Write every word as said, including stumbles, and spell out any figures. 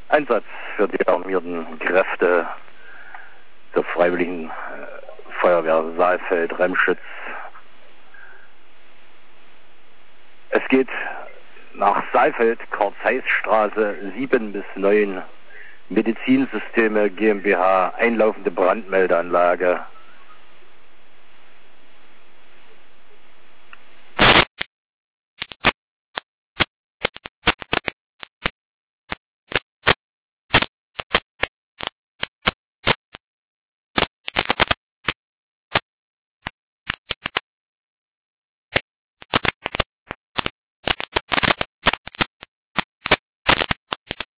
Einsatz für die armierten Kräfte der Freiwilligen äh, Feuerwehr Saalfeld-Remschitz. Es geht nach Saalfeld, Karl-Zeiss-Straße sieben bis neun, Medizinsysteme GmbH, einlaufende Brandmeldeanlage.